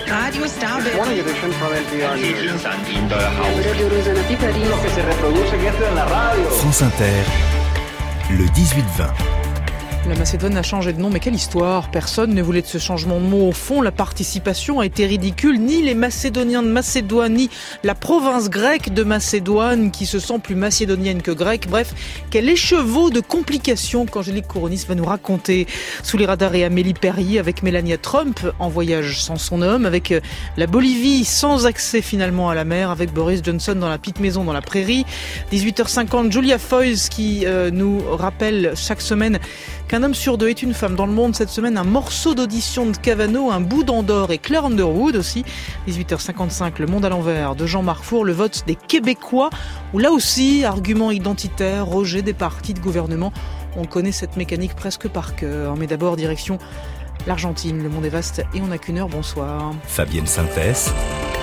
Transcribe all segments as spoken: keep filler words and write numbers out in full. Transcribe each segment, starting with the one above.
Radio Starbucks. Morning edition from N P R News. France Inter, le dix-huit vingt. La Macédoine a changé de nom, mais quelle histoire! Personne ne voulait de ce changement de mot. Au fond, la participation a été ridicule. Ni les Macédoniens de Macédoine, ni la province grecque de Macédoine, qui se sent plus macédonienne que grecque. Bref, quel écheveau de complications qu'Angélique Kouronis va nous raconter. Sous les radars et Amélie Perrier avec Melania Trump en voyage sans son homme, avec la Bolivie sans accès finalement à la mer, avec Boris Johnson dans la petite maison dans la prairie. dix-huit heures cinquante, Julia Foyce qui euh, nous rappelle chaque semaine qu'un homme sur deux est une femme. Dans Le Monde, cette semaine, un morceau d'audition de Cavano, un bout d'Andorre et Claire Underwood aussi. dix-huit heures cinquante-cinq, Le Monde à l'envers de Jean-Marc Four, le vote des Québécois, où là aussi, argument identitaire, rejet des partis de gouvernement. On connaît cette mécanique presque par cœur. Mais d'abord, direction l'Argentine. Le monde est vaste et on n'a qu'une heure. Bonsoir. Fabienne Synthès.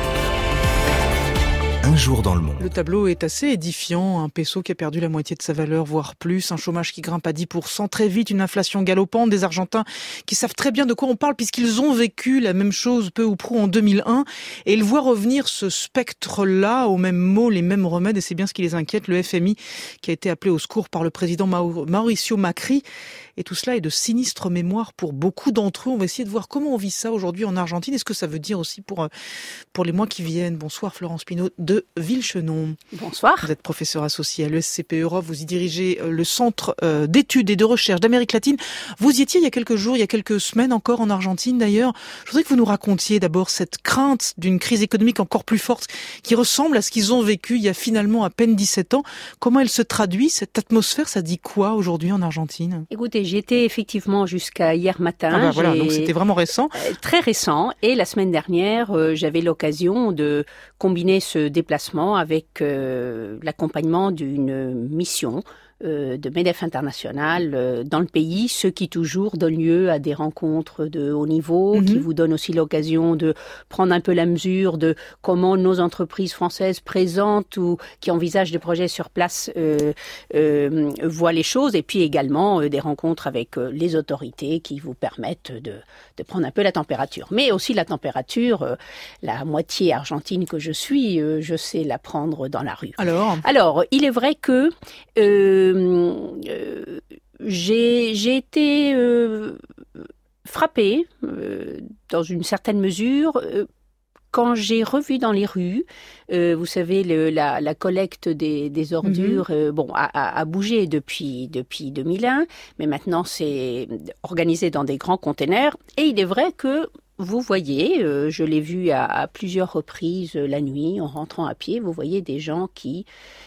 Un jour dans le monde. Le tableau est assez édifiant. Un peso qui a perdu la moitié de sa valeur, voire plus. Un chômage qui grimpe à dix pour cent très vite. Une inflation galopante. Des Argentins qui savent très bien de quoi on parle puisqu'ils ont vécu la même chose peu ou prou en deux mille un. Et ils voient revenir ce spectre-là aux mêmes mots, les mêmes remèdes. Et c'est bien ce qui les inquiète. Le F M I qui a été appelé au secours par le président Mauricio Macri. Et tout cela est de sinistre mémoire pour beaucoup d'entre eux. On va essayer de voir comment on vit ça aujourd'hui en Argentine. Et ce que ça veut dire aussi pour, pour les mois qui viennent. Bonsoir Florence Pinault de Villechenon. Bonsoir. Vous êtes professeur associé à l'E S C P Europe. Vous y dirigez le centre d'études et de recherche d'Amérique latine. Vous y étiez il y a quelques jours, il y a quelques semaines encore en Argentine d'ailleurs. Je voudrais que vous nous racontiez d'abord cette crainte d'une crise économique encore plus forte qui ressemble à ce qu'ils ont vécu il y a finalement à peine dix-sept ans. Comment elle se traduit, cette atmosphère? Ça dit quoi aujourd'hui en Argentine? Écoutez, j'y étais effectivement jusqu'à hier matin. Ah bah voilà, donc c'était vraiment récent. Euh, très récent. Et la semaine dernière, euh, j'avais l'occasion de combiner ce déplacement avec euh, l'accompagnement d'une mission euh, de MEDEF International euh, dans le pays, ce qui toujours donne lieu à des rencontres de haut niveau, mm-hmm. qui vous donnent aussi l'occasion de prendre un peu la mesure de comment nos entreprises françaises présentes ou qui envisagent des projets sur place euh, euh, voient les choses, et puis également euh, des rencontres avec euh, les autorités qui vous permettent de, de prendre un peu la température. Mais aussi la température, euh, la moitié argentine que je suis, euh, je sais la prendre dans la rue. Alors, Alors il est vrai que euh, Euh, j'ai, j'ai été euh, frappée, euh, dans une certaine mesure, euh, quand j'ai revu dans les rues, euh, vous savez, le, la, la collecte des, des ordures, mm-hmm. euh, bon, a, a, a bougé depuis, depuis deux mille un, mais maintenant c'est organisé dans des grands containers. Et il est vrai que vous voyez, euh, je l'ai vu à, à plusieurs reprises euh, la nuit, en rentrant à pied, vous voyez des gens qui,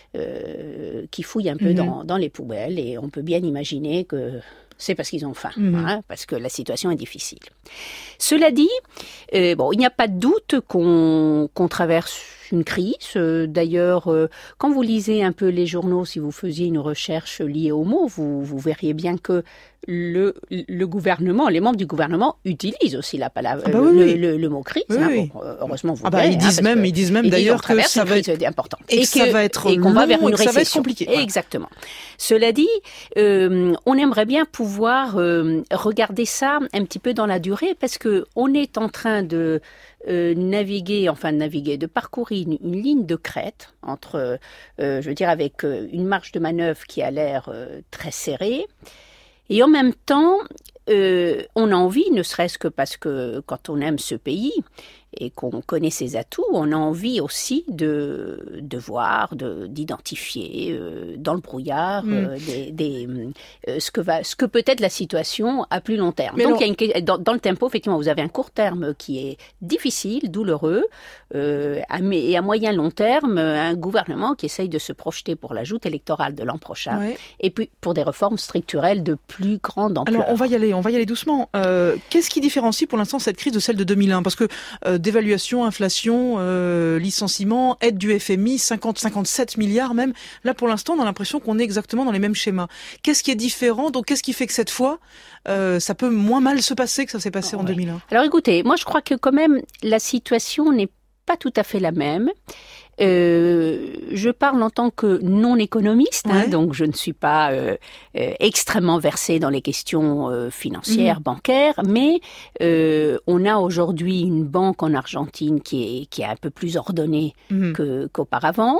euh, qui fouillent un peu mmh. dans, dans les poubelles, et on peut bien imaginer que c'est parce qu'ils ont faim, mmh. hein, parce que la situation est difficile. Cela dit, euh, bon, il n'y a pas de doute qu'on, qu'on traverse une crise. Euh, d'ailleurs, euh, quand vous lisez un peu les journaux, si vous faisiez une recherche liée au mot, vous, vous verriez bien que le, le gouvernement, les membres du gouvernement utilisent aussi la palabra, ah bah le, oui. le, le, le mot crise. Oui, hein, oui. bon, heureusement, vous ah bah, verrez, ils disent hein, même, ils disent même ils d'ailleurs disent, que ça va être important et, et que ça va être et qu'on long va vers une et que ça va être récession. compliqué. Voilà. Exactement. Cela dit, euh, on aimerait bien pouvoir euh, regarder ça un petit peu dans la durée, parce que on est en train de Euh, naviguer, enfin de naviguer, de parcourir une, une ligne de crête entre, euh, je veux dire, avec euh, une marge de manœuvre qui a l'air euh, très serrée, et en même temps, euh, on a envie, ne serait-ce que parce que quand on aime ce pays et qu'on connaît ses atouts, on a envie aussi de, de voir, de, d'identifier euh, dans le brouillard mmh. euh, des, des, euh, ce, que va, ce que peut être la situation à plus long terme. Mais Donc, il y a une, dans, dans le tempo, effectivement, vous avez un court terme qui est difficile, douloureux, euh, à, et à moyen long terme, un gouvernement qui essaye de se projeter pour la joute électorale de l'an prochain, ouais. et puis pour des réformes structurelles de plus grande ampleur. Alors, on va y aller, on va y aller doucement. Euh, qu'est-ce qui différencie pour l'instant cette crise de celle de deux mille un ? Parce que euh, dévaluation, inflation, euh, licenciement, aide du F M I, cinquante à cinquante-sept milliards même. Là, pour l'instant, on a l'impression qu'on est exactement dans les mêmes schémas. Qu'est-ce qui est différent ? Donc, qu'est-ce qui fait que cette fois, euh, ça peut moins mal se passer que ça s'est passé oh, en oui. deux mille un ? Alors, écoutez, moi, je crois que quand même, la situation n'est pas tout à fait la même. Euh, je parle en tant que non-économiste, ouais. hein, donc je ne suis pas euh, euh, extrêmement versée dans les questions euh, financières, mmh. bancaires, mais euh, on a aujourd'hui une banque en Argentine qui est, qui est un peu plus ordonnée mmh. que, qu'auparavant.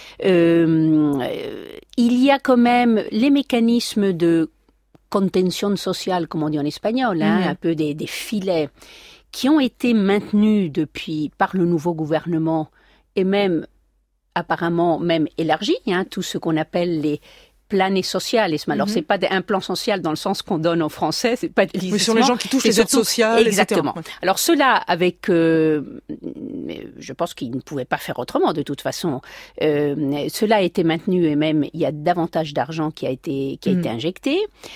Euh, il y a quand même les mécanismes de contention sociale, comme on dit en espagnol, hein, mmh. un peu des, des filets qui ont été maintenus depuis par le nouveau gouvernement et même apparemment même élargis, hein, tout ce qu'on appelle les planes sociales. Alors, mm-hmm. c'est pas un plan social dans le sens qu'on donne en français, c'est pas oui, sur les gens qui touchent les aides sociales, exactement. et cetera. Alors, cela avec, euh, je pense qu'ils ne pouvaient pas faire autrement de toute façon. Euh, cela a été maintenu et même il y a davantage d'argent qui a été qui a mm. été injecté.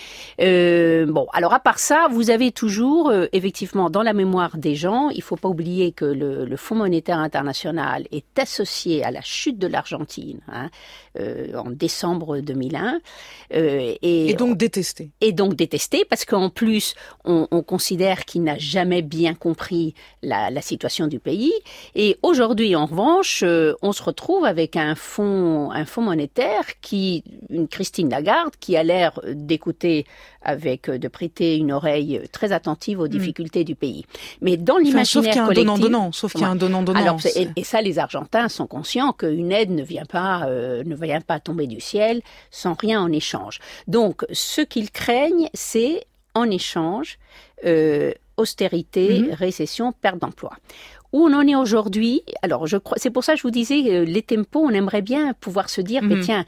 Euh, bon, alors à part ça, vous avez toujours euh, effectivement dans la mémoire des gens, il faut pas oublier que le, le Fonds monétaire international est associé à la chute de l'Argentine, hein, euh, en décembre deux mille un. Euh, et, et donc détesté. Et donc détesté parce qu'en plus, on, on considère qu'il n'a jamais bien compris la, la situation du pays. Et aujourd'hui, en revanche, euh, on se retrouve avec un fonds, un fonds monétaire qui, une Christine Lagarde, qui a l'air d'écouter avec, de prêter une oreille très attentive aux difficultés mmh. du pays. Mais dans l'imaginaire enfin, sauf collectif, qu'il y a un donnant-donnant, sauf qu'il y a un donnant-donnant. Alors, et, et ça, les Argentins sont conscients qu'une aide ne vient pas, euh, ne vient pas tomber du ciel sans rien en échange. Donc, ce qu'ils craignent, c'est en échange euh, austérité, mmh. récession, perte d'emploi. Où on en est aujourd'hui, alors je crois, c'est pour ça que je vous disais, euh, les tempos, on aimerait bien pouvoir se dire, mmh. mais tiens,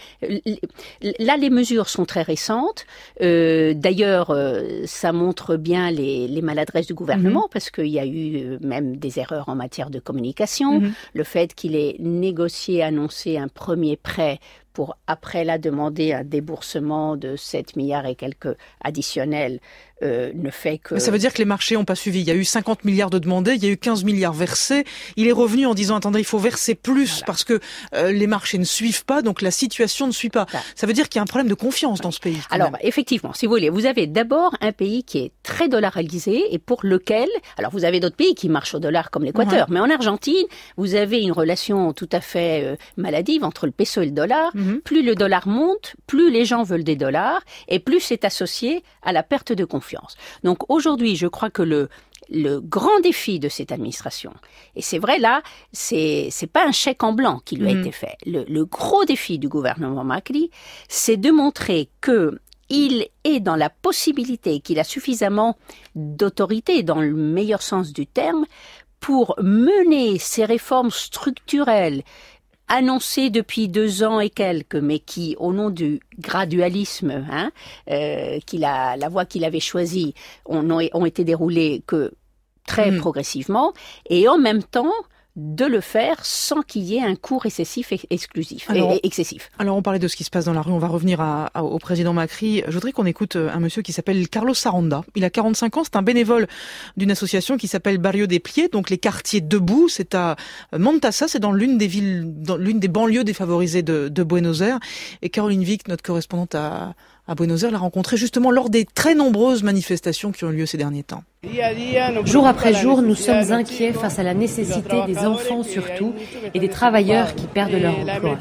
là les mesures sont très récentes. Euh, d'ailleurs, euh, ça montre bien les, les maladresses du gouvernement mmh. parce qu'il y a eu euh, même des erreurs en matière de communication. Mmh. Le fait qu'il ait négocié, annoncé un premier prêt pour après là demander un déboursement de sept milliards et quelques additionnels euh, ne fait que... Mais ça veut dire que les marchés n'ont pas suivi. Il y a eu cinquante milliards de demandés, il y a eu quinze milliards versés. Il est revenu en disant, attendez, il faut verser plus voilà. parce que euh, les marchés ne suivent pas, donc la situation ne suit pas. Voilà. Ça veut dire qu'il y a un problème de confiance dans ce pays. Alors, même. effectivement, si vous voulez, vous avez d'abord un pays qui est très dollarisé et pour lequel... Alors, vous avez d'autres pays qui marchent au dollar comme l'Équateur, ouais. mais en Argentine, vous avez une relation tout à fait euh, maladive entre le peso et le dollar. Mm-hmm. Plus le dollar monte, plus les gens veulent des dollars et plus c'est associé à la perte de confiance. Donc aujourd'hui, je crois que le, le grand défi de cette administration, et c'est vrai là, c'est, c'est pas un chèque en blanc qui lui a mmh. été fait. Le, le gros défi du gouvernement Macri, c'est de montrer que il est dans la possibilité, qu'il a suffisamment d'autorité, dans le meilleur sens du terme, pour mener ces réformes structurelles annoncé depuis deux ans et quelques, mais qui, au nom du gradualisme, hein, euh, qu'il a, la voie qu'il avait choisie, on, ont été déroulées que très mmh. progressivement, et en même temps de le faire sans qu'il y ait un coût récessif exclusif alors, et excessif. Alors on parlait de ce qui se passe dans la rue, on va revenir à, à, au président Macri. Je voudrais qu'on écoute un monsieur qui s'appelle Carlos Saranda. Il a quarante-cinq ans, c'est un bénévole d'une association qui s'appelle Barrio des Pieds, donc les quartiers debout. C'est à Montassa, c'est dans l'une des villes, dans l'une des banlieues défavorisées de, de Buenos Aires. Et Caroline Vic, notre correspondante à, à Buenos Aires, l'a rencontré justement lors des très nombreuses manifestations qui ont eu lieu ces derniers temps. Jour après jour, nous sommes inquiets face à la nécessité des enfants surtout et des travailleurs qui perdent leur emploi.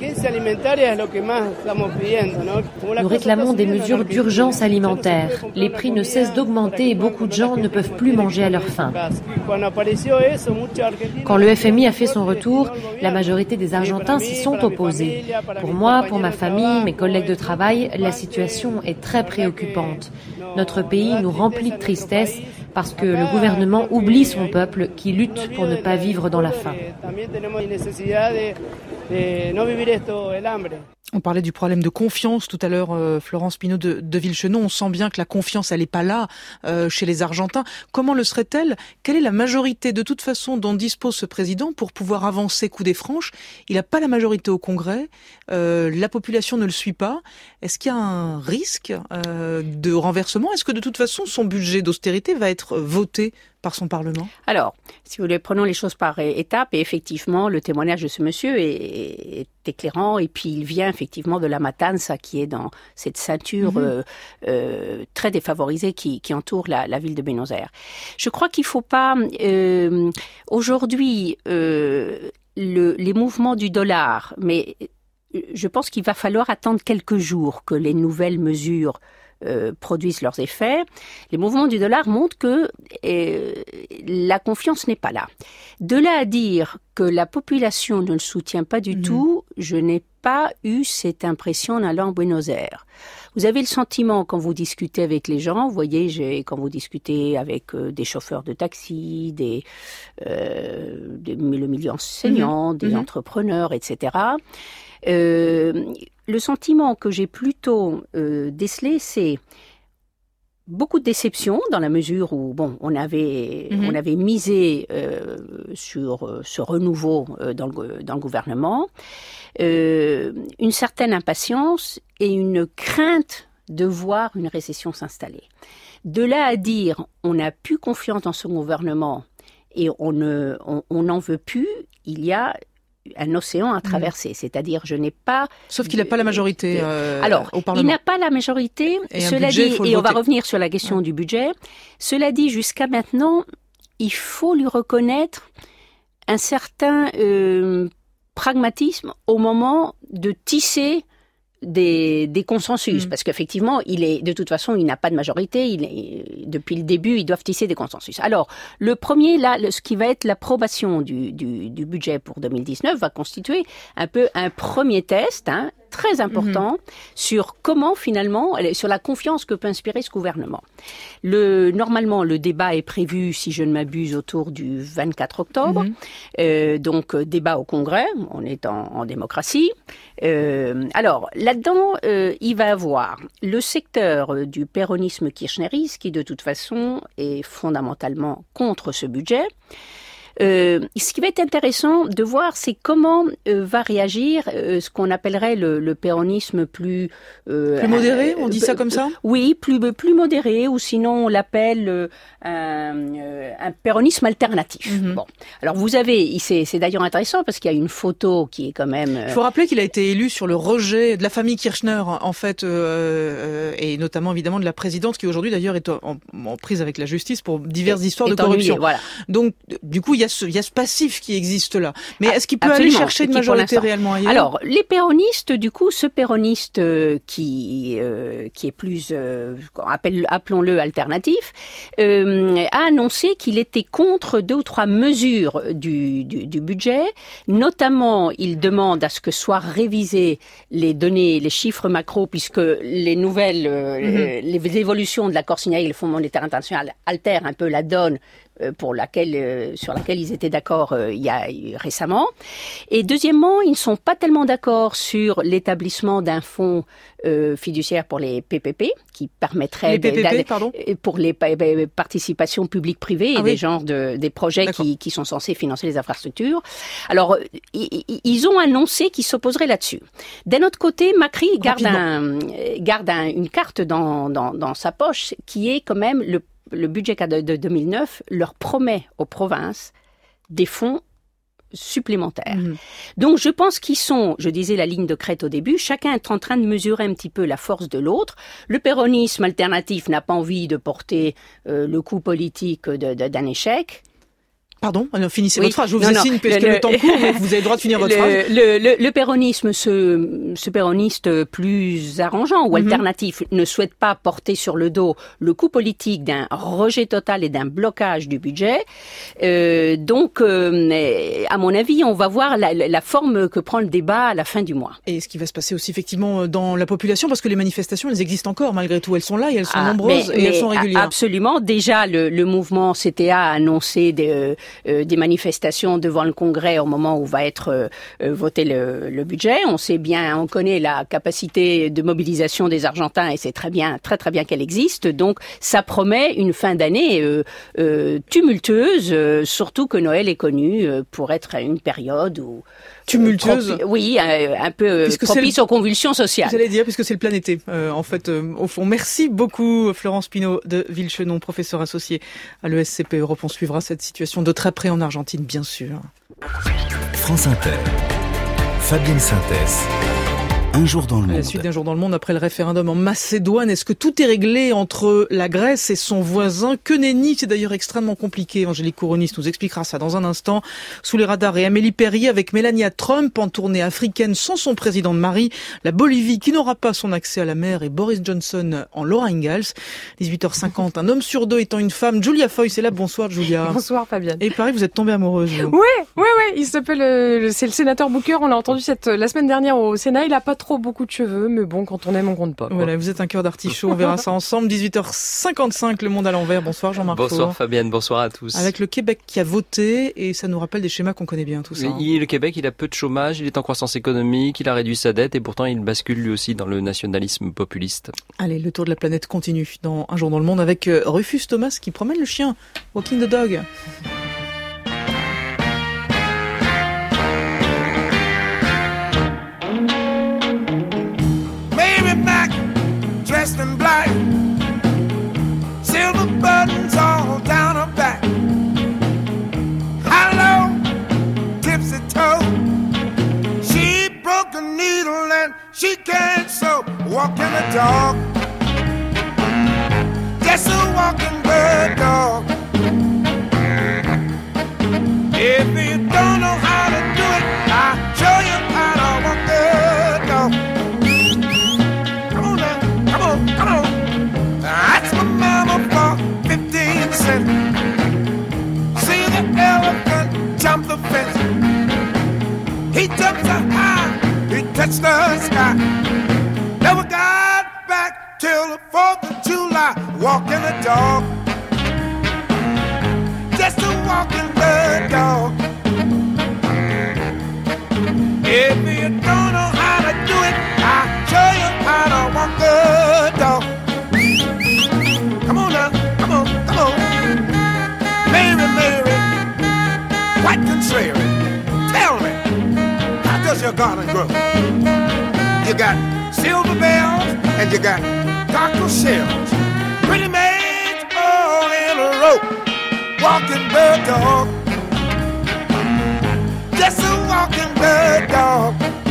Nous réclamons des mesures d'urgence alimentaire. Les prix ne cessent d'augmenter et beaucoup de gens ne peuvent plus manger à leur faim. Quand le F M I a fait son retour, la majorité des Argentins s'y sont opposés. Pour moi, pour ma famille, mes collègues de travail, la situation est très préoccupante. Notre pays nous remplit de tristesse parce que le gouvernement oublie son peuple qui lutte pour ne pas vivre dans la faim. On parlait du problème de confiance tout à l'heure, euh, Florence Pinault de, de Villechenon. On sent bien que la confiance, elle n'est pas là euh, chez les Argentins. Comment le serait-elle ? Quelle est la majorité de toute façon dont dispose ce président pour pouvoir avancer coup des franches ? Il n'a pas la majorité au Congrès. Euh, la population ne le suit pas. Est-ce qu'il y a un risque euh, de renversement ? Est-ce que de toute façon son budget d'austérité va être voté par son Parlement ? Alors, si vous voulez, prenons les choses par étapes. Et effectivement, le témoignage de ce monsieur est, est éclairant. Et puis, il vient effectivement de la Matanza, qui est dans cette ceinture mmh. euh, euh, très défavorisée qui, qui entoure la, la ville de Buenos Aires. Je crois qu'il ne faut pas... Euh, aujourd'hui... Euh, le, les mouvements du dollar, mais je pense qu'il va falloir attendre quelques jours que les nouvelles mesures euh, produisent leurs effets. Les mouvements du dollar montrent que euh, la confiance n'est pas là. De là à dire que la population ne le soutient pas du mmh. tout, je n'ai pas eu cette impression en allant à Buenos Aires. Vous avez le sentiment, quand vous discutez avec les gens, vous voyez, j'ai, quand vous discutez avec euh, des chauffeurs de taxi, des, euh, des, le milieu enseignant, mmh. des mmh. entrepreneurs, et cetera, euh, le sentiment que j'ai plutôt euh, décelé, c'est beaucoup de déception dans la mesure où, bon, on avait, mmh. on avait misé euh, sur euh, ce renouveau euh, dans, le, dans le gouvernement, euh, une certaine impatience et une crainte de voir une récession s'installer. De là à dire, on n'a plus confiance dans ce gouvernement et on ne, on, on n'en veut plus, il y a un océan à traverser, mmh. c'est-à-dire je n'ai pas... Sauf qu'il n'a pas la majorité euh, Alors, au Parlement. Il n'a pas la majorité, et cela budget, dit, et on va revenir sur la question ouais. du budget, cela dit, jusqu'à maintenant, il faut lui reconnaître un certain euh, pragmatisme au moment de tisser Des, des consensus, mmh. parce qu'effectivement, il est, de toute façon, il n'a pas de majorité, il est, depuis le début, ils doivent tisser des consensus. Alors, le premier, là, le, ce qui va être l'approbation du, du, du budget pour deux mille dix-neuf va constituer un peu un premier test, hein, très important, mmh. sur comment, finalement, sur la confiance que peut inspirer ce gouvernement. Le, normalement, le débat est prévu, si je ne m'abuse, autour du vingt-quatre octobre, mmh. euh, donc débat au Congrès, on est en, en démocratie. Euh, alors, là-dedans, euh, il va avoir le secteur du péronisme kirchneriste, qui de toute façon est fondamentalement contre ce budget. Euh, ce qui va être intéressant de voir, c'est comment euh, va réagir euh, ce qu'on appellerait le, le péronisme plus... Euh, plus modéré, un, on dit euh, ça comme ça ? Oui, plus, plus modéré, ou sinon on l'appelle euh, un, euh, un péronisme alternatif. Mm-hmm. Bon, alors vous avez, c'est, c'est d'ailleurs intéressant parce qu'il y a une photo qui est quand même... Il faut rappeler qu'il a été élu sur le rejet de la famille Kirchner, en fait, euh, et notamment évidemment de la présidente, qui aujourd'hui d'ailleurs est en, en prise avec la justice pour diverses et, histoires de corruption. Ennuyé, voilà. Donc, du coup, il y a Ce, il y a ce passif qui existe là. Mais est-ce qu'il peut Absolument, aller chercher une majorité réellement ailleurs ? Alors, les péronistes, du coup, ce péroniste euh, qui euh, qui est plus, euh, appelle, appelons-le alternatif, euh, a annoncé qu'il était contre deux ou trois mesures du, du, du budget. Notamment, il demande à ce que soient révisées les données, les chiffres macro, puisque les nouvelles, euh, mm-hmm. les, les évolutions de l'accord signé avec le Fonds monétaire international altèrent un peu la donne pour laquelle, euh, sur laquelle ils étaient d'accord euh, il y a récemment. Et deuxièmement, ils ne sont pas tellement d'accord sur l'établissement d'un fonds euh, fiduciaire pour les P P P, qui permettrait... Les P P P, pardon ? Pour les participations publiques-privées et ah, des oui. genres de, des projets qui, qui sont censés financer les infrastructures. Alors, ils ont annoncé qu'ils s'opposeraient là-dessus. D'un autre côté, Macri garde, un, garde un, une carte dans, dans, dans sa poche qui est quand même le Le budget de deux mille neuf leur promet aux provinces des fonds supplémentaires. Mmh. Donc, je pense qu'ils sont, je disais la ligne de crête au début, chacun est en train de mesurer un petit peu la force de l'autre. Le péronisme alternatif n'a pas envie de porter euh, le coup politique de, de, d'un échec. Pardon, alors finissez oui. votre phrase. Je vous non, signe parce le, que le, le temps court, mais vous avez le droit de finir votre le, phrase. Le, le, le péronisme, ce, ce péroniste plus arrangeant ou mm-hmm. alternatif, ne souhaite pas porter sur le dos le coup politique d'un rejet total et d'un blocage du budget. Euh, donc, euh, à mon avis, on va voir la, la forme que prend le débat à la fin du mois. Et ce qui va se passer aussi effectivement dans la population, parce que les manifestations, elles existent encore malgré tout. Elles sont là et elles sont ah, nombreuses mais, et mais elles sont régulières. Absolument. Déjà, le, le mouvement C T A a annoncé des... Euh, Euh, des manifestations devant le Congrès au moment où va être euh, euh, voté le, le budget. On sait bien, on connaît la capacité de mobilisation des Argentins et c'est très bien, très très bien qu'elle existe. Donc, ça promet une fin d'année euh, euh, tumultueuse, euh, surtout que Noël est connu euh, pour être une période où tumultueuse. Euh, propi- oui, un, un peu puisque propice aux convulsions sociales. Vous allez dire, puisque c'est le plein été, euh, en fait, euh, au fond. Merci beaucoup, Florence Pinault de Villechenon, professeure associée à l'E S C P Europe. On suivra cette situation de très près en Argentine, bien sûr. France Inter. Fabienne Synthèse. Un jour dans le monde. À la suite d'un jour dans le monde après le référendum en Macédoine, est-ce que tout est réglé entre la Grèce et son voisin? Que nenni, c'est d'ailleurs extrêmement compliqué. Angélique Kourounis nous expliquera ça dans un instant. Sous les radars, et Amélie Perrier avec Melania Trump en tournée africaine sans son président de Marie. La Bolivie qui n'aura pas son accès à la mer et Boris Johnson en Laura Ingalls. dix-huit heures cinquante, un homme sur deux étant une femme. Julia Foy, c'est là. Bonsoir Julia. Bonsoir Fabienne. Et pareil, vous êtes tombée amoureuse. Vous. Ouais, ouais, ouais. Il s'appelle, euh, c'est le sénateur Booker. On l'a entendu cette la semaine dernière au Sénat. Il a pas trop beaucoup de cheveux, mais bon, quand on aime, on compte pas. Quoi. Voilà, vous êtes un cœur d'artichaut, on verra ça ensemble. dix-huit heures cinquante-cinq, Le Monde à l'envers. Bonsoir Jean-Marc Bonsoir Faure. Fabienne, bonsoir à tous. Avec le Québec qui a voté, et ça nous rappelle des schémas qu'on connaît bien, tout ça. Il, le Québec, il a peu de chômage, il est en croissance économique, il a réduit sa dette, et pourtant il bascule lui aussi dans le nationalisme populiste. Allez, le tour de la planète continue dans Un jour dans le monde avec Rufus Thomas qui promène le chien, Walking the Dog. Dressed in black, silver buttons all down her back. Hello, tipsy toe. She broke a needle and she can't sew. Walking a dog, just a walking bird dog. If you don't know how to do it, I'll show you how to walk the dog. Come on, that's my mama for fifteen cents. See the elephant jump the fence. He jumped so high, he touched the sky. Never got back till the fourth of July. Walking the dog, just a walking the dog. If you don't know how to do it, I'll show you how to walk the dog. Come on now, come on, come on. Mary, Mary, quite contrary. Tell me, how does your garden grow? You got silver bells and you got cockle shells. Pretty maids all in a row, walking the dog. Just a walking the dog.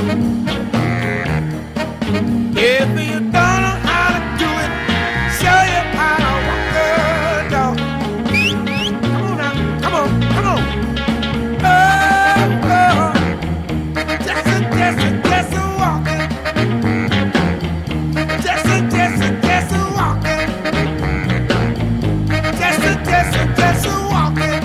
If you don't know how to do it, show you how to walk the dog. Come on now, come on, come on. Oh, oh. Just a, just a, just a walking. Just a, just a, just a walking. Just a, just a, just a walking.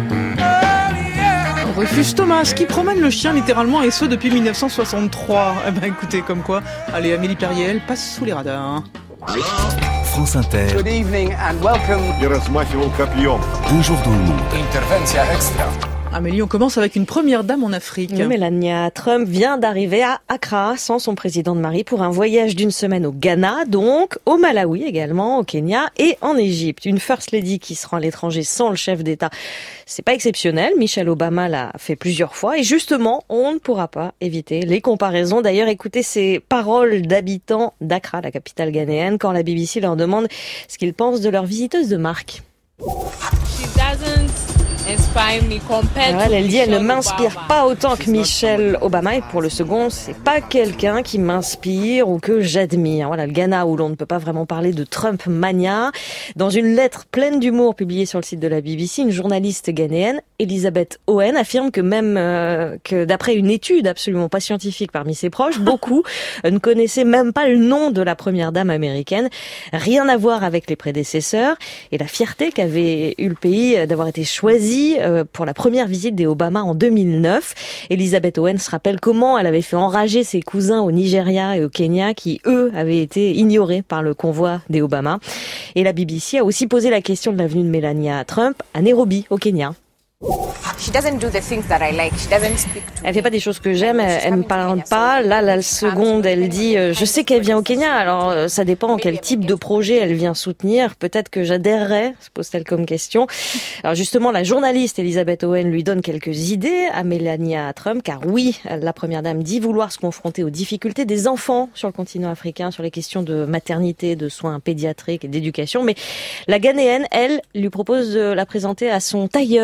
Rufus Thomas qui promène le chien littéralement et ce depuis dix-neuf cent soixante-trois. Eh ben écoutez comme quoi. Allez, Amélie Perrier, elle passe sous les radars. France Inter. Good evening and welcome. Un jour dans le monde. Intervention extra. Amélie, on commence avec une première dame en Afrique. Melania Trump vient d'arriver à Accra sans son président de Marie pour un voyage d'une semaine au Ghana, donc au Malawi également, au Kenya et en Égypte. Une First Lady qui se rend à l'étranger sans le chef d'État, c'est pas exceptionnel. Michelle Obama l'a fait plusieurs fois et justement, on ne pourra pas éviter les comparaisons. D'ailleurs, écoutez ces paroles d'habitants d'Accra, la capitale ghanéenne, quand la B B C leur demande ce qu'ils pensent de leur visiteuse de marque. Alors elle, elle dit, elle ne m'inspire pas autant que Michelle Obama et pour le second, c'est pas quelqu'un qui m'inspire ou que j'admire. Voilà, le Ghana où l'on ne peut pas vraiment parler de Trump mania. Dans une lettre pleine d'humour publiée sur le site de la B B C, une journaliste ghanéenne, Elizabeth Owen, affirme que même euh, que d'après une étude absolument pas scientifique parmi ses proches, beaucoup ne connaissaient même pas le nom de la première dame américaine. Rien à voir avec les prédécesseurs et la fierté qu'avait eu le pays d'avoir été choisi pour la première visite des Obama en deux mille neuf. Elizabeth Owen se rappelle comment elle avait fait enrager ses cousins au Nigeria et au Kenya qui, eux, avaient été ignorés par le convoi des Obama. Et la B B C a aussi posé la question de la venue de Melania Trump à Nairobi, au Kenya. Elle fait pas des choses que j'aime, elle me parle pas. Là, la seconde, elle dit, euh, je sais qu'elle vient au Kenya, alors euh, ça dépend quel type de projet elle vient soutenir. Peut-être que j'adhérerais, se pose-t-elle comme question. Alors justement, la journaliste Elizabeth Owen lui donne quelques idées à Melania Trump, car oui, la première dame dit vouloir se confronter aux difficultés des enfants sur le continent africain, sur les questions de maternité, de soins pédiatriques et d'éducation. Mais la Ghanéenne, elle, lui propose de la présenter à son tailleur pour lui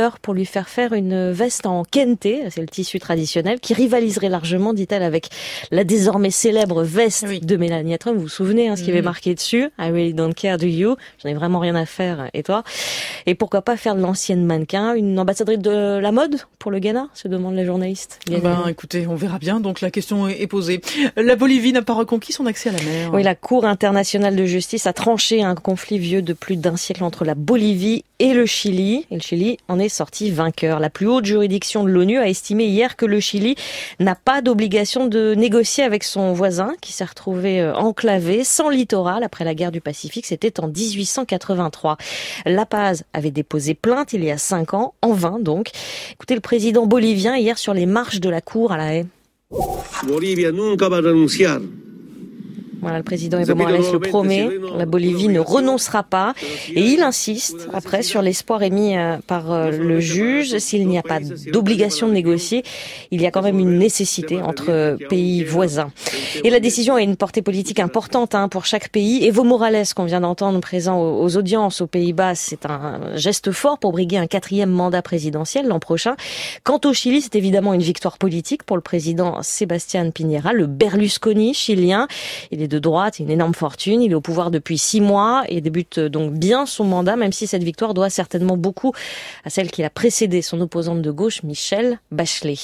lui faire faire une veste en kente, c'est le tissu traditionnel, qui rivaliserait largement, dit-elle, avec la désormais célèbre veste oui. de Melania Trump. Vous vous souvenez, hein, ce qui mmh. avait marqué dessus? I really don't care, do you? J'en ai vraiment rien à faire, et toi? Et pourquoi pas faire de l'ancienne mannequin une ambassadrice de la mode pour le Ghana, se demandent les journalistes. Ben, écoutez, on verra bien, donc la question est posée. La Bolivie n'a pas reconquis son accès à la mer. Oui, la Cour internationale de justice a tranché un conflit vieux de plus d'un siècle entre la Bolivie et le Chili. Et le Chili en est sorti vainqueur. La plus haute juridiction de l'ONU a estimé hier que le Chili n'a pas d'obligation de négocier avec son voisin, qui s'est retrouvé enclavé, sans littoral, après la guerre du Pacifique. C'était en dix-huit cent quatre-vingt-trois. La Paz avait déposé plainte il y a cinq ans, en vain donc. Écoutez le président bolivien hier sur les marches de la Cour à La Haye. Bolivia nunca va a renunciar. Voilà, le président Evo Morales le promet, la Bolivie ne renoncera pas. Et il insiste, après, sur l'espoir émis par le juge. S'il n'y a pas d'obligation de négocier, il y a quand même une nécessité entre pays voisins. Et la décision a une portée politique importante hein, pour chaque pays. Evo Morales, qu'on vient d'entendre présent aux audiences aux Pays-Bas, c'est un geste fort pour briguer un quatrième mandat présidentiel l'an prochain. Quant au Chili, c'est évidemment une victoire politique pour le président Sebastián Piñera, le Berlusconi chilien. Il est de droite, une énorme fortune, il est au pouvoir depuis six mois et débute donc bien son mandat, même si cette victoire doit certainement beaucoup à celle qui l'a précédée, son opposante de gauche, Michelle Bachelet.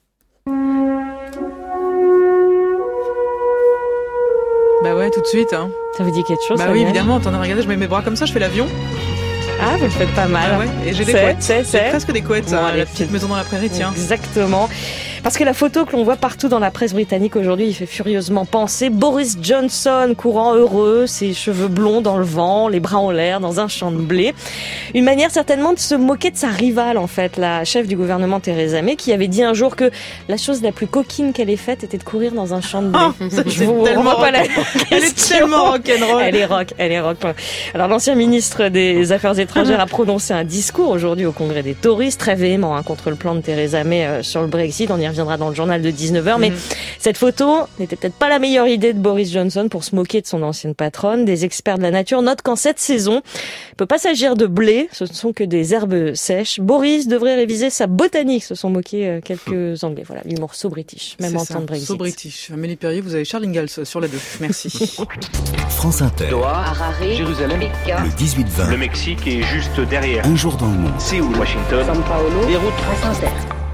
Bah ouais, tout de suite. Hein. Ça vous dit quelque chose? Bah oui, évidemment, attendez, regardez, je mets mes bras comme ça, je fais l'avion. Ah, vous le faites pas mal. Ah ouais, et j'ai des c'est, couettes. C'est, c'est. J'ai presque des couettes, bon, ça, la petite maison dans la prairie, tiens. Exactement. Parce que la photo que l'on voit partout dans la presse britannique aujourd'hui, il fait furieusement penser. Boris Johnson, courant heureux, ses cheveux blonds dans le vent, les bras en l'air, dans un champ de blé. Une manière certainement de se moquer de sa rivale, en fait, la chef du gouvernement Theresa May, qui avait dit un jour que la chose la plus coquine qu'elle ait faite était de courir dans un champ de blé. Oh, ça, je vous tellement pas la elle est tellement rock'n'roll. Elle est rock, elle est rock. Alors l'ancien ministre des Affaires étrangères a prononcé un discours aujourd'hui au Congrès des Tories, très véhément hein, contre le plan de Theresa May euh, sur le Brexit. On y reviendra dans le journal de dix-neuf heures. Mais mmh. cette photo n'était peut-être pas la meilleure idée de Boris Johnson pour se moquer de son ancienne patronne. Des experts de la nature notent qu'en cette saison, il ne peut pas s'agir de blé, ce ne sont que des herbes sèches. Boris devrait réviser sa botanique, se sont moqués euh, quelques Anglais. Voilà, l'humour so british, même C'est en ça, temps de Brexit. So british. Amélie Perrier, vous avez Charles Ingalls sur la deux. Merci. France Inter. Doha, Harare, Jérusalem, Pékin. Le dix-huit vingt. Le Mexique est juste derrière. Un jour dans le monde. Séoul, Washington, São Paulo, Beyrouth, France Inter.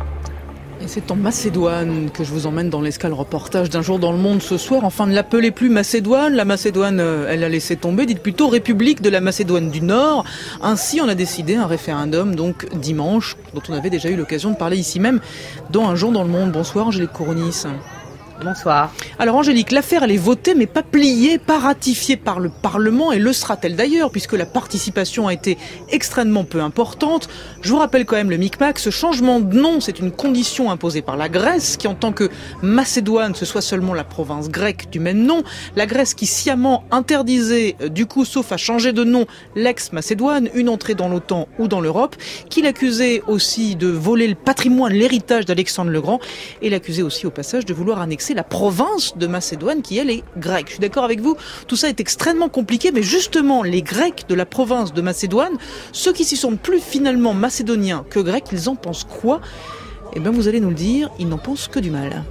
Et c'est en Macédoine que je vous emmène dans l'escale reportage d'un jour dans le monde ce soir. Enfin, ne l'appelez plus Macédoine. La Macédoine, elle a laissé tomber. Dites plutôt République de la Macédoine du Nord. Ainsi, on a décidé un référendum, donc dimanche, dont on avait déjà eu l'occasion de parler ici même, dans Un jour dans le monde. Bonsoir, Angélique Kourounis. Bonsoir. Alors Angélique, l'affaire elle est votée mais pas pliée, pas ratifiée par le Parlement, et le sera-t-elle d'ailleurs puisque la participation a été extrêmement peu importante. Je vous rappelle quand même le micmac, ce changement de nom c'est une condition imposée par la Grèce qui entend que Macédoine ce soit seulement la province grecque du même nom. La Grèce qui sciemment interdisait du coup sauf à changer de nom l'ex-Macédoine, une entrée dans l'OTAN ou dans l'Europe, qui l'accusait aussi de voler le patrimoine, l'héritage d'Alexandre le Grand, et l'accusait aussi au passage de vouloir annexer la province de Macédoine qui, elle, est grecque. Je suis d'accord avec vous, tout ça est extrêmement compliqué, mais justement, les Grecs de la province de Macédoine, ceux qui s'y sont plus finalement macédoniens que grecs, ils en pensent quoi? Eh bien, vous allez nous le dire, ils n'en pensent que du mal.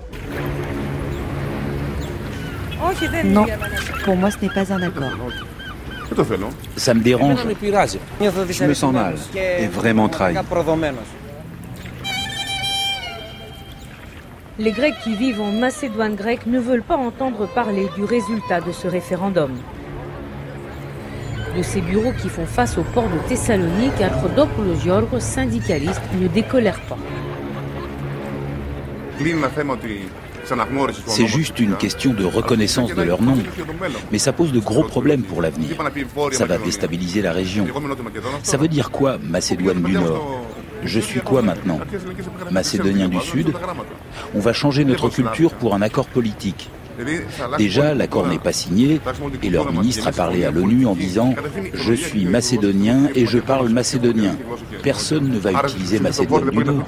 Non, pour moi, ce n'est pas un accord. Ça me dérange. Je me sens mal et vraiment trahi. Les Grecs qui vivent en Macédoine grecque ne veulent pas entendre parler du résultat de ce référendum. De ces bureaux qui font face au port de Thessalonique, Archodopoulos Giorgos, syndicaliste, ne décolère pas. C'est juste une question de reconnaissance de leur nom. Mais ça pose de gros problèmes pour l'avenir. Ça va déstabiliser la région. Ça veut dire quoi, Macédoine du Nord? Je suis quoi maintenant? Macédonien du Sud? On va changer notre culture pour un accord politique. Déjà, l'accord n'est pas signé et leur ministre a parlé à l'ONU en disant « Je suis macédonien et je parle macédonien ». Personne ne va utiliser Macédoine du Nord.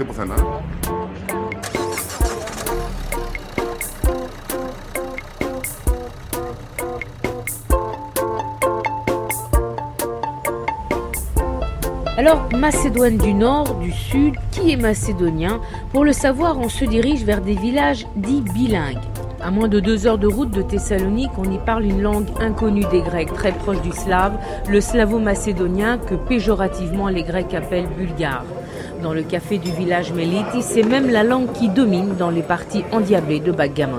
Alors, Macédoine du Nord, du Sud, qui est macédonien? Pour le savoir, on se dirige vers des villages dits bilingues. À moins de deux heures de route de Thessalonique, on y parle une langue inconnue des Grecs, très proche du slave, le slavo-macédonien que péjorativement les Grecs appellent bulgare. Dans le café du village Meliti, c'est même la langue qui domine dans les parties endiablées de backgammon.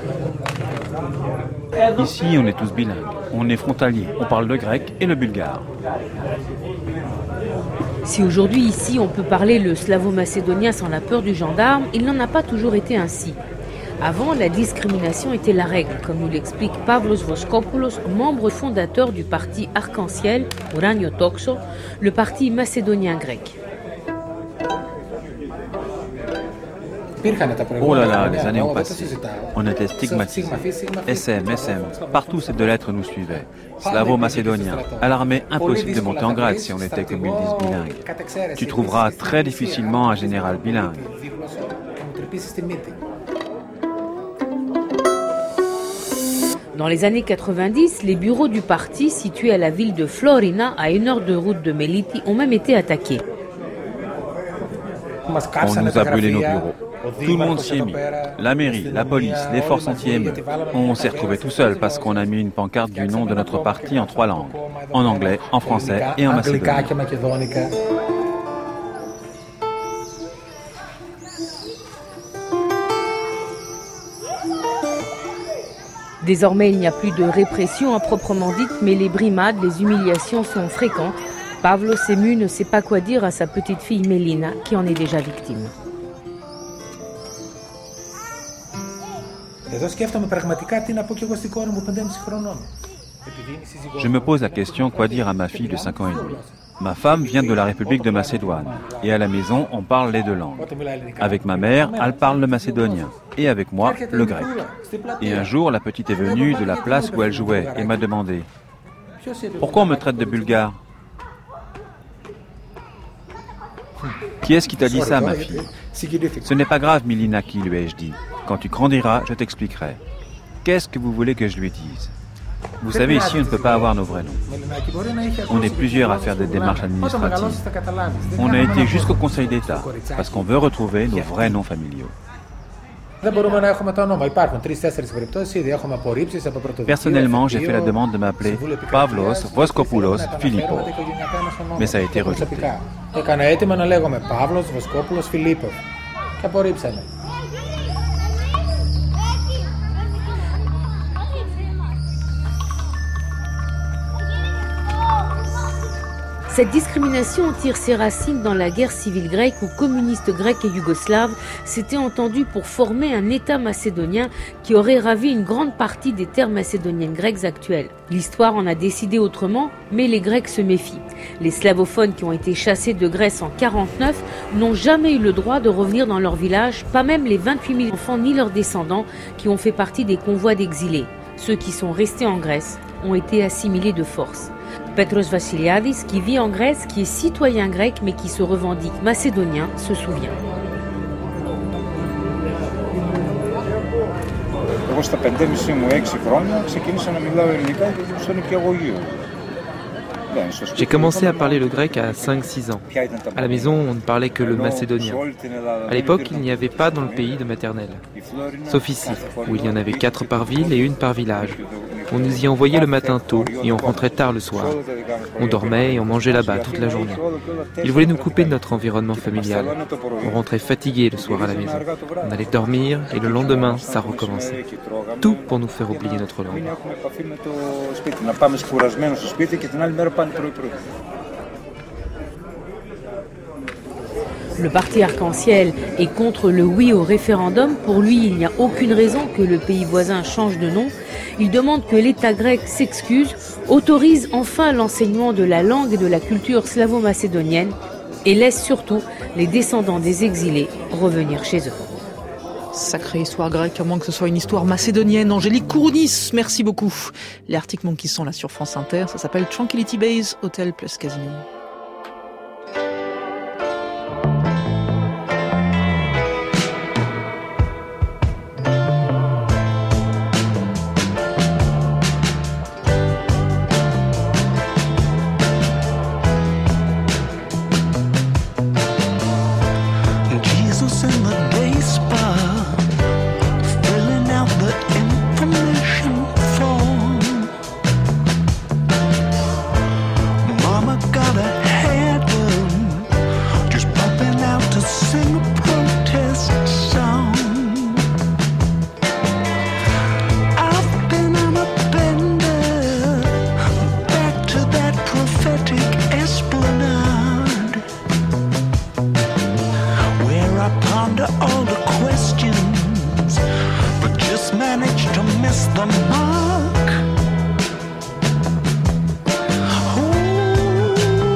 Ici, on est tous bilingues. On est frontaliers. On parle le grec et le bulgare. Si aujourd'hui, ici, on peut parler le slavo-macédonien sans la peur du gendarme, il n'en a pas toujours été ainsi. Avant, la discrimination était la règle, comme nous l'explique Pavlos Voskopoulos, membre fondateur du parti Arc-en-Ciel, Ouragno Toxo, le parti macédonien grec. Oh là là, les années ont passé. On était stigmatisés. S M, S M, partout ces deux lettres nous suivaient. Slavo-macédonien. À l'armée, impossible de monter en grade si on était, comme ils disent, bilingue. Tu trouveras très difficilement un général bilingue. Dans les années quatre-vingt-dix, les bureaux du parti, situés à la ville de Florina, à une heure de route de Meliti, ont même été attaqués. On nous a brûlé nos bureaux. Tout le monde s'y est mis. La mairie, la police, les forces anti-émeutes. On s'est retrouvés tout seul parce qu'on a mis une pancarte du nom de notre parti en trois langues. En anglais, en français et en macédonien. Désormais, il n'y a plus de répression à proprement dite, mais les brimades, les humiliations sont fréquentes. Pavlos ému ne sait pas quoi dire à sa petite fille Melina, qui en est déjà victime. Je me pose la question quoi dire à ma fille de cinq ans et demi. Ma femme vient de la République de Macédoine et à la maison on parle les deux langues. Avec ma mère, elle parle le macédonien et avec moi le grec. Et un jour, la petite est venue de la place où elle jouait et m'a demandé « Pourquoi on me traite de bulgare ?» Qui est-ce qui t'a dit ça, ma fille? Ce n'est pas grave, Milinaki, lui ai-je dit. Quand tu grandiras, je t'expliquerai. Qu'est-ce que vous voulez que je lui dise? Vous savez, ici, on ne peut pas avoir nos vrais noms. On est plusieurs à faire des démarches administratives. On a été jusqu'au Conseil d'État, parce qu'on veut retrouver nos vrais noms familiaux. Personnellement, j'ai fait la demande de m'appeler Pavlos Voskopoulos Philippou, mais ça a été rejeté. Cette discrimination tire ses racines dans la guerre civile grecque où communistes grecs et yougoslaves s'étaient entendus pour former un État macédonien qui aurait ravi une grande partie des terres macédoniennes grecques actuelles. L'histoire en a décidé autrement, mais les Grecs se méfient. Les slavophones qui ont été chassés de Grèce en quarante-neuf n'ont jamais eu le droit de revenir dans leur village, pas même les vingt-huit mille enfants ni leurs descendants qui ont fait partie des convois d'exilés. Ceux qui sont restés en Grèce ont été assimilés de force. Petros Vassiliadis, qui vit en Grèce, qui est citoyen grec mais qui se revendique macédonien, se souvient. J'ai commencé à parler le grec à cinq six ans. À la maison, on ne parlait que le macédonien. À l'époque, il n'y avait pas dans le pays de maternelle. Sauf ici, où il y en avait quatre par ville et une par village. On nous y envoyait le matin tôt et on rentrait tard le soir. On dormait et on mangeait là-bas toute la journée. Ils voulaient nous couper de notre environnement familial. On rentrait fatigué le soir à la maison. On allait dormir et le lendemain, ça recommençait. Tout pour nous faire oublier notre langue. Le parti Arc-en-Ciel est contre le oui au référendum. Pour lui, il n'y a aucune raison que le pays voisin change de nom. Il demande que l'État grec s'excuse, autorise enfin l'enseignement de la langue et de la culture slavo-macédonienne et laisse surtout les descendants des exilés revenir chez eux. Sacrée histoire grecque, à moins que ce soit une histoire macédonienne. Angélique Kourounis, merci beaucoup. Les Arctic Monkeys sont là sur France Inter. Ça s'appelle Tranquility Base, Hotel plus Casino. I ponder all the questions, but just manage to miss the mark. Ooh,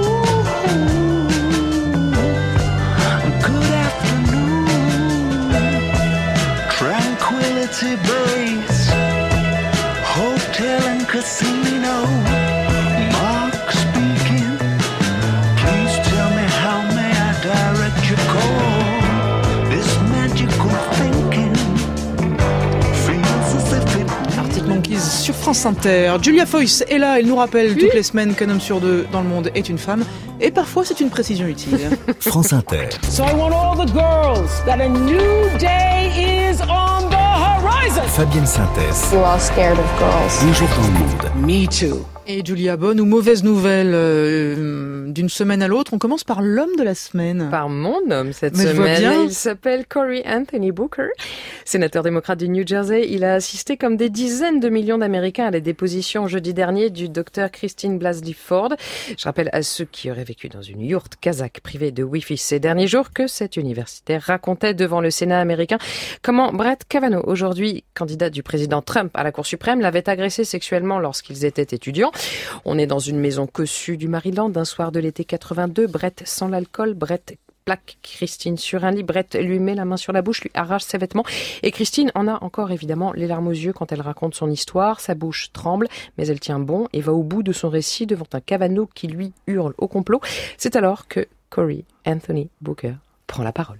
good afternoon, Tranquility Base, hotel and casino. Mark speaking, please tell me how may I direct your call. This magical thinking feels as if it. Arctic Monkeys sur France Inter. Julia Foyce est là, elle nous rappelle oui. toutes les semaines qu'un homme sur deux dans le monde est une femme. Et parfois c'est une précision utile. France Inter. So I want all the girls that a new day is on the horizon. Fabienne Synthèse. You are scared of girls. Un jour dans le monde. Me too. Et Julia, bonne ou mauvaise nouvelle euh, d'une semaine à l'autre, on commence par l'homme de la semaine. Par mon homme cette Mais semaine. Il s'appelle Cory Anthony Booker, sénateur démocrate du New Jersey. Il a assisté comme des dizaines de millions d'Américains à la déposition jeudi dernier du docteur Christine Blasey Ford. Je rappelle à ceux qui auraient vécu dans une yourte kazakh privée de Wi-Fi ces derniers jours que cet universitaire racontait devant le Sénat américain comment Brett Kavanaugh, aujourd'hui candidat du président Trump à la Cour suprême, l'avait agressé sexuellement lorsqu'ils étaient étudiants. On est dans une maison cossue du Maryland, un soir de l'été quatre-vingt-deux. Brett sent l'alcool, Brett plaque Christine sur un lit. Brett lui met la main sur la bouche, lui arrache ses vêtements. Et Christine en a encore évidemment les larmes aux yeux quand elle raconte son histoire. Sa bouche tremble, mais elle tient bon et va au bout de son récit devant un Kavanaugh qui lui hurle au complot. C'est alors que Cory Anthony Booker prend la parole.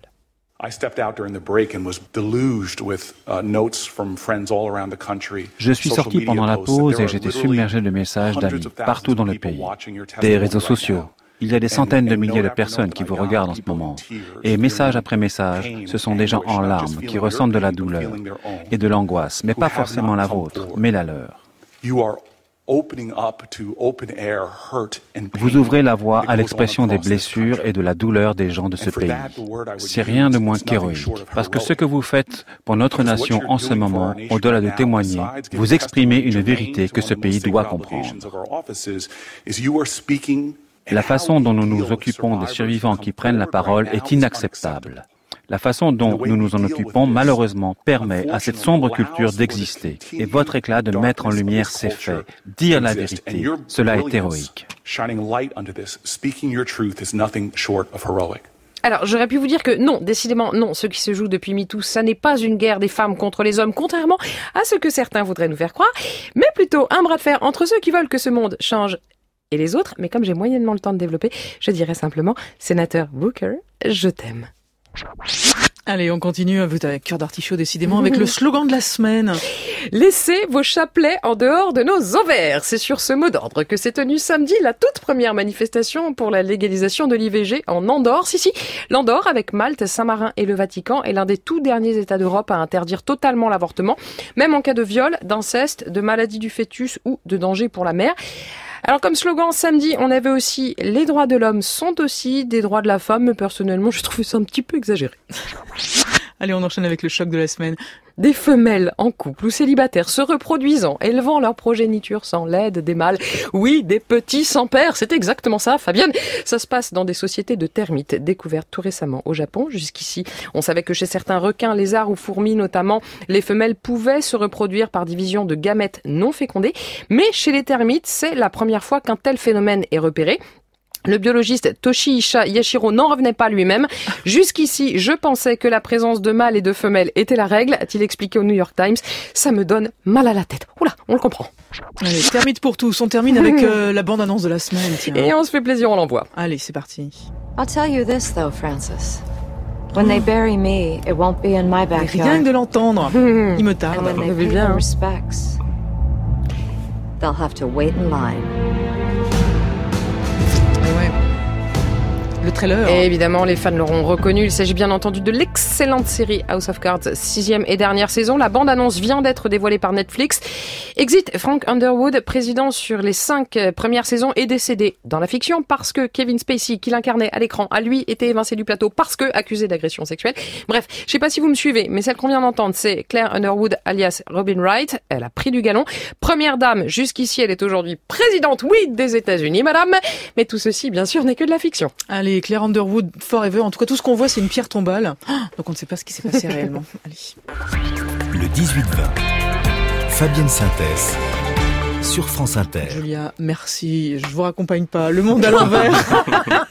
Je suis sorti pendant la pause et j'étais submergé de messages d'amis partout dans le pays. Des réseaux sociaux. Il y a des centaines de milliers de personnes qui vous regardent en ce moment. Et message après message, ce sont des gens en larmes qui ressentent de la douleur et de l'angoisse, mais pas forcément la vôtre, mais la leur. Vous ouvrez la voie à l'expression des blessures et de la douleur des gens de ce pays. C'est rien de moins qu'héroïque, parce que ce que vous faites pour notre nation en ce moment, au-delà de témoigner, vous exprimez une vérité que ce pays doit comprendre. La façon dont nous nous occupons des survivants qui prennent la parole est inacceptable. La façon dont nous nous en occupons, malheureusement, permet à cette sombre culture d'exister. Et votre éclat de mettre en lumière ces faits, dire la vérité, cela est héroïque. Alors, j'aurais pu vous dire que non, décidément, non, ce qui se joue depuis MeToo, ça n'est pas une guerre des femmes contre les hommes, contrairement à ce que certains voudraient nous faire croire, mais plutôt un bras de fer entre ceux qui veulent que ce monde change et les autres. Mais comme j'ai moyennement le temps de développer, je dirais simplement, sénateur Booker, je t'aime. Allez, on continue avec cœur d'artichaut décidément avec le slogan de la semaine. Laissez vos chapelets en dehors de nos ovaires. C'est sur ce mot d'ordre que s'est tenue samedi la toute première manifestation pour la légalisation de l'I V G en Andorre. Si, si, l'Andorre, avec Malte, Saint-Marin et le Vatican, est l'un des tout derniers États d'Europe à interdire totalement l'avortement, même en cas de viol, d'inceste, de maladie du fœtus ou de danger pour la mère. Alors comme slogan samedi, on avait aussi « Les droits de l'homme sont aussi des droits de la femme », mais personnellement, je trouve ça un petit peu exagéré. Allez, on enchaîne avec le choc de la semaine. Des femelles en couple ou célibataires se reproduisant, élevant leur progéniture sans l'aide des mâles. Oui, des petits sans père, c'est exactement ça, Fabienne. Ça se passe dans des sociétés de termites découvertes tout récemment au Japon. Jusqu'ici, on savait que chez certains requins, lézards ou fourmis notamment, les femelles pouvaient se reproduire par division de gamètes non fécondés. Mais chez les termites, c'est la première fois qu'un tel phénomène est repéré. Le biologiste Toshihisha Yashiro n'en revenait pas lui-même. Jusqu'ici, je pensais que la présence de mâles et de femelles était la règle, a-t-il expliqué au New York Times. Ça me donne mal à la tête. Oula, on le comprend. Allez, termite pour tous. On termine avec euh, la bande-annonce de la semaine. Tiens. Et on se fait plaisir, on l'envoie. Allez, c'est parti. I'll tell you this though, Francis. When they bury me, it won't be in my backyard. Rien que de l'entendre, il me tarde. And when they pay their respects, they'll have to wait in line. Le trailer. Et évidemment, les fans l'auront reconnu. Il s'agit bien entendu de l'excellente série House of Cards, sixième et dernière saison. La bande-annonce vient d'être dévoilée par Netflix. Exit Frank Underwood, président sur les cinq premières saisons, est décédé dans la fiction parce que Kevin Spacey, qui l'incarnait à l'écran, a lui été évincé du plateau parce que accusé d'agression sexuelle. Bref, je sais pas si vous me suivez, mais celle qu'on vient d'entendre, c'est Claire Underwood, alias Robin Wright. Elle a pris du galon. Première dame, jusqu'ici, elle est aujourd'hui présidente, oui, des États-Unis, madame. Mais tout ceci, bien sûr, n'est que de la fiction. Allez, Oui, Claire Underwood, Forever. En tout cas, tout ce qu'on voit, c'est une pierre tombale. Donc on ne sait pas ce qui s'est passé réellement. Allez. Le dix-huit vingt. Fabienne Synthèse. Sur France Inter. Julia, merci. Je vous raccompagne pas. Le monde à l'envers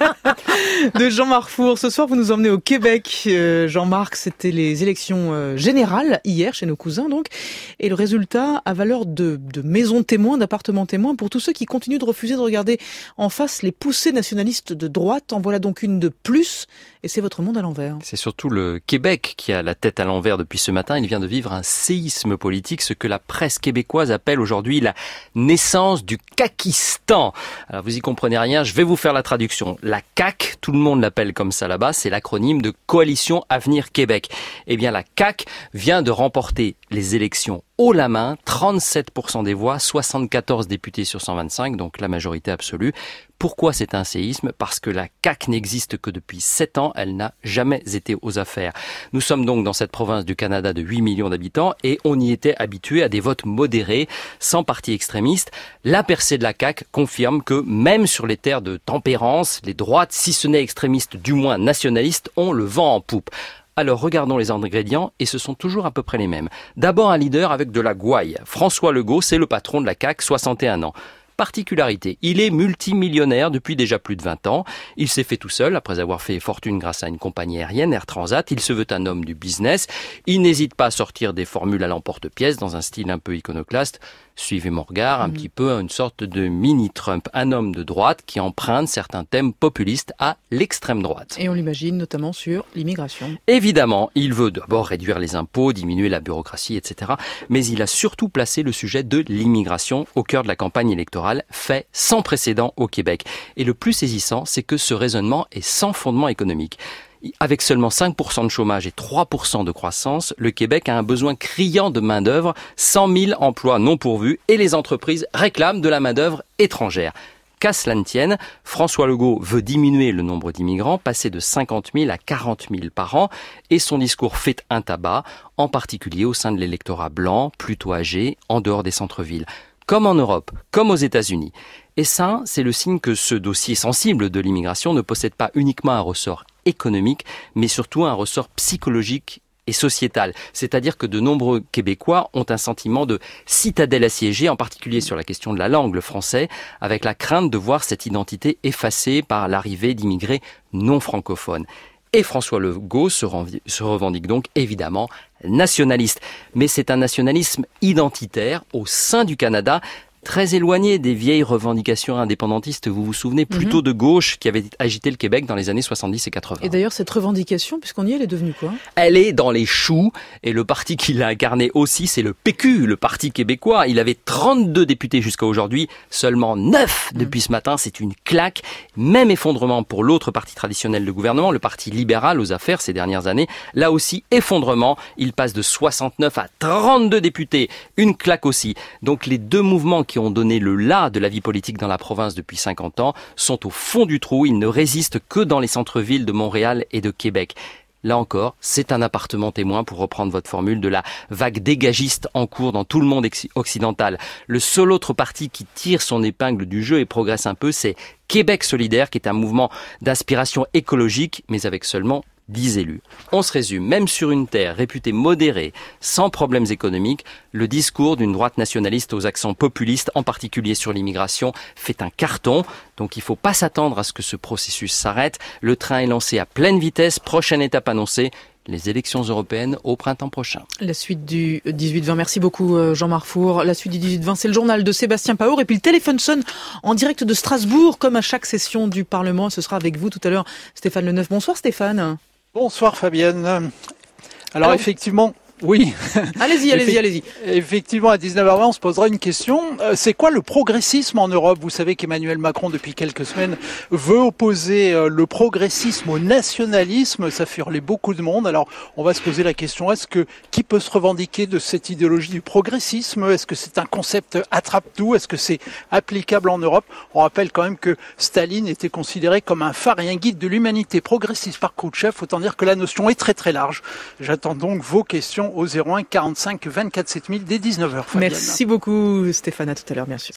de Jean-Marc Four. Ce soir, vous nous emmenez au Québec. Euh, Jean-Marc, c'était les élections euh, générales hier chez nos cousins, donc, et le résultat a valeur de, de maison témoin, d'appartement témoin pour tous ceux qui continuent de refuser de regarder en face les poussées nationalistes de droite. En voilà donc une de plus, et c'est votre monde à l'envers. C'est surtout le Québec qui a la tête à l'envers depuis ce matin. Il vient de vivre un séisme politique, ce que la presse québécoise appelle aujourd'hui la naissance du Kakistan. Alors vous y comprenez rien, je vais vous faire la traduction. La C A Q, tout le monde l'appelle comme ça là-bas, c'est l'acronyme de Coalition Avenir Québec. Eh bien la C A Q vient de remporter les élections haut la main, trente-sept pour cent des voix, soixante-quatorze députés sur cent vingt-cinq, donc la majorité absolue. Pourquoi c'est un séisme ? Parce que la C A Q n'existe que depuis sept ans, elle n'a jamais été aux affaires. Nous sommes donc dans cette province du Canada de huit millions d'habitants et on y était habitué à des votes modérés, sans parti extrémiste. La percée de la C A Q confirme que même sur les terres de tempérance, les droites, si ce n'est extrémistes, du moins nationalistes, ont le vent en poupe. Alors regardons les ingrédients et ce sont toujours à peu près les mêmes. D'abord un leader avec de la gouaille. François Legault, c'est le patron de la C A Q, soixante et un ans. Particularité, il est multimillionnaire depuis déjà plus de vingt ans. Il s'est fait tout seul après avoir fait fortune grâce à une compagnie aérienne, Air Transat. Il se veut un homme du business. Il n'hésite pas à sortir des formules à l'emporte-pièce dans un style un peu iconoclaste. Suivez mon regard, un mmh. petit peu une sorte de mini-Trump. Un homme de droite qui emprunte certains thèmes populistes à l'extrême droite. Et on l'imagine notamment sur l'immigration. Évidemment, il veut d'abord réduire les impôts, diminuer la bureaucratie, et cetera. Mais il a surtout placé le sujet de l'immigration au cœur de la campagne électorale, fait sans précédent au Québec. Et le plus saisissant, c'est que ce raisonnement est sans fondement économique. Avec seulement cinq pour cent de chômage et trois pour cent de croissance, le Québec a un besoin criant de main-d'œuvre, cent mille emplois non pourvus et les entreprises réclament de la main-d'œuvre étrangère. Qu'à cela ne tienne, François Legault veut diminuer le nombre d'immigrants, passer de cinquante mille à quarante mille par an, et son discours fait un tabac, en particulier au sein de l'électorat blanc, plutôt âgé, en dehors des centres-villes. Comme en Europe, comme aux États-Unis. Et ça, c'est le signe que ce dossier sensible de l'immigration ne possède pas uniquement un ressort économique, mais surtout un ressort psychologique et sociétal. C'est-à-dire que de nombreux Québécois ont un sentiment de citadelle assiégée, en particulier sur la question de la langue, le français, avec la crainte de voir cette identité effacée par l'arrivée d'immigrés non francophones. Et François Legault se, renvi- se revendique donc évidemment nationaliste. Mais c'est un nationalisme identitaire au sein du Canada, très éloigné des vieilles revendications indépendantistes, vous vous souvenez, plutôt mm-hmm. de gauche, qui avaient agité le Québec dans les années soixante-dix et quatre-vingts. Et d'ailleurs, cette revendication, puisqu'on y est, elle est devenue quoi ? Elle est dans les choux, et le parti qui l'a incarné aussi, c'est le P Q, le Parti québécois. Il avait trente-deux députés jusqu'à aujourd'hui, seulement neuf mm. depuis ce matin, c'est une claque. Même effondrement pour l'autre parti traditionnel de gouvernement, le Parti libéral aux affaires ces dernières années. Là aussi, effondrement, il passe de soixante-neuf à trente-deux députés, une claque aussi. Donc les deux mouvements qui qui ont donné le là de la vie politique dans la province depuis cinquante ans, sont au fond du trou. Ils ne résistent que dans les centres-villes de Montréal et de Québec. Là encore, c'est un appartement témoin, pour reprendre votre formule, de la vague dégagiste en cours dans tout le monde occidental. Le seul autre parti qui tire son épingle du jeu et progresse un peu, c'est Québec solidaire, qui est un mouvement d'aspiration écologique, mais avec seulement dix élus. On se résume, même sur une terre réputée modérée, sans problèmes économiques, le discours d'une droite nationaliste aux accents populistes, en particulier sur l'immigration, fait un carton. Donc il ne faut pas s'attendre à ce que ce processus s'arrête. Le train est lancé à pleine vitesse. Prochaine étape annoncée, les élections européennes au printemps prochain. La suite du dix-huit vingt. Merci beaucoup Jean-Marc Four. La suite du dix-huit vingt, c'est le journal de Sébastien Paour. Et puis le téléphone sonne en direct de Strasbourg, comme à chaque session du Parlement. Ce sera avec vous tout à l'heure, Stéphane Leneuf. Bonsoir Stéphane. Bonsoir Fabienne. Alors, Alors effectivement... Oui. Allez-y, allez-y, allez-y. Effectivement, à dix-neuf heures vingt, on se posera une question. C'est quoi le progressisme en Europe ? Vous savez qu'Emmanuel Macron, depuis quelques semaines, veut opposer le progressisme au nationalisme. Ça fait hurler beaucoup de monde. Alors, on va se poser la question, est-ce que qui peut se revendiquer de cette idéologie du progressisme ? Est-ce que c'est un concept attrape-tout ? Est-ce que c'est applicable en Europe ? On rappelle quand même que Staline était considéré comme un phare et un guide de l'humanité progressiste par Khrouchtchev. Autant dire que la notion est très très large. J'attends donc vos questions au zéro un quarante-cinq vingt-quatre sept mille dès dix-neuf heures. Fabienne. Merci beaucoup Stéphane, à tout à l'heure bien sûr.